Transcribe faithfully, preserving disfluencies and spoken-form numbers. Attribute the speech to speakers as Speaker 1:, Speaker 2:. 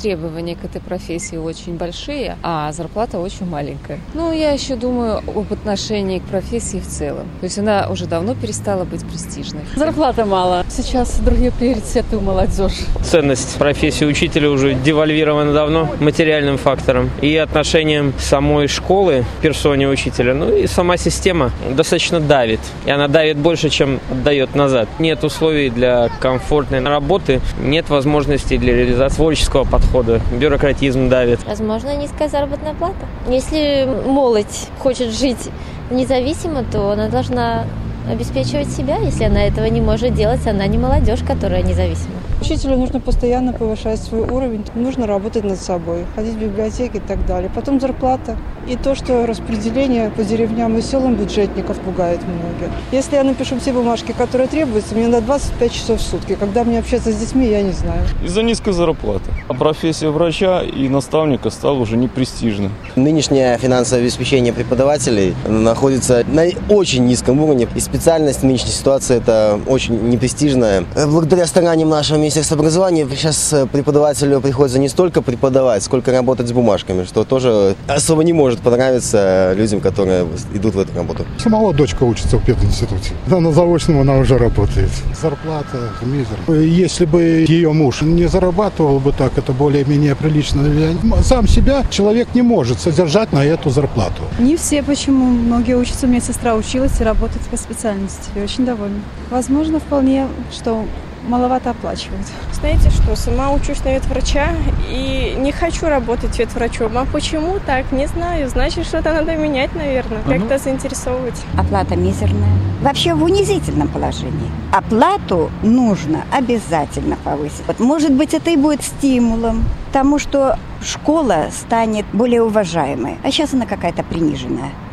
Speaker 1: требования к этой профессии очень большие, а зарплата очень маленькая. Ну, я еще думаю об отношении к профессии в целом. То есть она уже давно перестала быть престижной.
Speaker 2: Зарплата мало. Сейчас другие приоритеты у молодежи.
Speaker 3: Ценность профессии учителя уже девальвирована давно материальным фактором. И отношением самой школы к персоне учителя, ну и сама система достаточно давит. И она давит больше, чем отдает назад. Нет условий для комфортной работы, нет возможности для реализации творческого подхода. Бюрократизм давит.
Speaker 4: Возможно, низкая заработная плата. Если молодь хочет жить независимо, то она должна обеспечивать себя. Если она этого не может делать, она не молодежь, которая независима.
Speaker 5: Учителю нужно постоянно повышать свой уровень, нужно работать над собой, ходить в библиотеки и так далее. Потом зарплата. И то, что распределение по деревням и селам бюджетников пугает многих. Если я напишу все бумажки, которые требуются, мне на двадцать пять часов в сутки. Когда мне общаться с детьми, я не знаю.
Speaker 6: Из-за низкой зарплаты. А профессия врача и наставника стала уже непрестижной.
Speaker 7: Нынешнее финансовое обеспечение преподавателей находится на очень низком уровне. И специальность в нынешней ситуации это очень непрестижная. Благодаря стараниям нашего Министерства образования сейчас преподавателю приходится не столько преподавать, сколько работать с бумажками, что тоже особо не может понравиться людям, которые идут в эту работу.
Speaker 8: Самого дочка учится в пединституте. Да, на заочном она уже работает. Зарплата мизер. Если бы ее муж не зарабатывал бы так, это более-менее прилично. Сам себя человек не может содержать на эту зарплату.
Speaker 9: Не все, почему. Многие учатся. У меня сестра училась и работает по специальности. И очень довольна. Возможно, вполне, что маловато оплачивают.
Speaker 10: Знаете что, сама учусь на ветврача и не хочу работать ветврачом. А почему так? Не знаю. Значит, что-то надо менять, наверное. Uh-huh. Как-то заинтересовывать.
Speaker 11: Оплата мизерная. Вообще в унизительном положении. Оплату нужно обязательно повысить. Вот, может быть, это и будет стимулом к тому, что школа станет более уважаемой. А сейчас она какая-то приниженная.